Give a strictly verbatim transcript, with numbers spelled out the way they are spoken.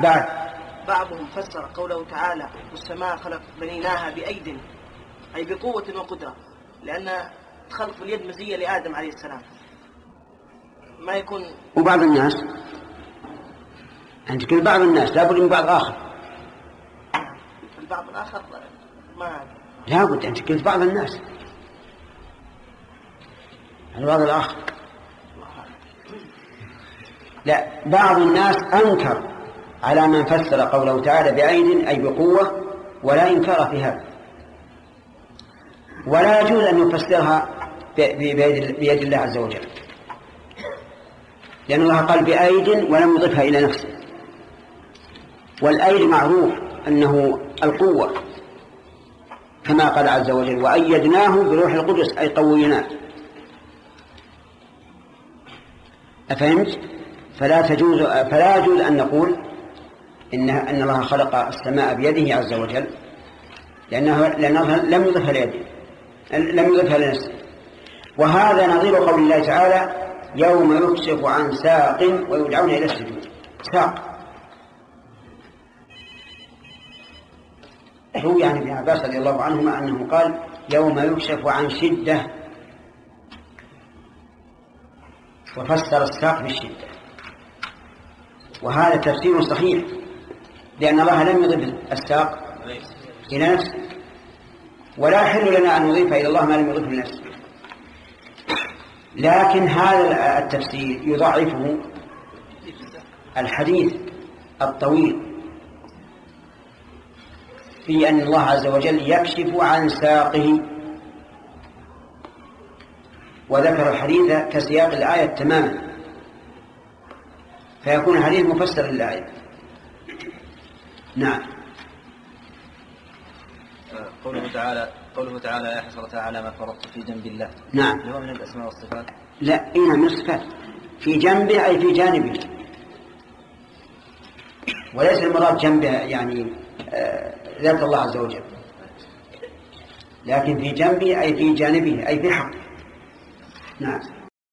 بعد بعضهم فسر قوله تعالى والسماء خلق بنيناها بأيد أي بقوة وقدرة، لأن خلق اليد مزية لآدم عليه السلام ما يكون. وبعض الناس أنت كل بعض الناس لابد من بعض آخر. البعض الآخر ما لابد أنت كل بعض الناس البعض الآخر. لا، بعض الناس أنكر على من فسر قوله تعالى بأيد أي بقوة، ولا إنكار في هذا، ولا يجوز أن يفسرها بيد الله عز وجل، لأن الله قال بأيد ولم يضفها إلى نفسه، والأيد معروف أنه القوة كما قال عز وجل وأيدناه بروح القدس أي قويناه. أفهمت؟ فلا تجوز فلا يجوز أن نقول إن أن الله خلق السماء بيده عز وجل، لأنه لأنه لم يضفها ليده، لم يضفها لنفسه. وهذا نظير قول الله تعالى يوم يكشف عن ساق ويدعون إلى السجود. ساق روي عن ابن عباس رضي الله عنهما أنه قال يوم يكشف عن شدة، وفسر الساق بالشدة، وهذا تفسير صحيح، لأن الله لم يضف الساق إلى نفسه، ولا يحل لنا أن نضيف إلى الله ما لم يضف لنفسه. لكن هذا التفسير يضعفه الحديث الطويل في أن الله عز وجل يكشف عن ساقه، وذكر الحديث كسياق الآية تماما، فيكون الحديث مفسر للآية. نعم. قوله تعالى قوله تعالى يا حسرة على ما فرطت في جنب الله. نعم. هو من الأسماء والصفات؟ لا، إنها من الصفات، في جنبه أي في جانبه، وليس المراد جنبه يعني ذات الله عز وجل، لكن في جنبه أي في جانبه أي في حق. نعم.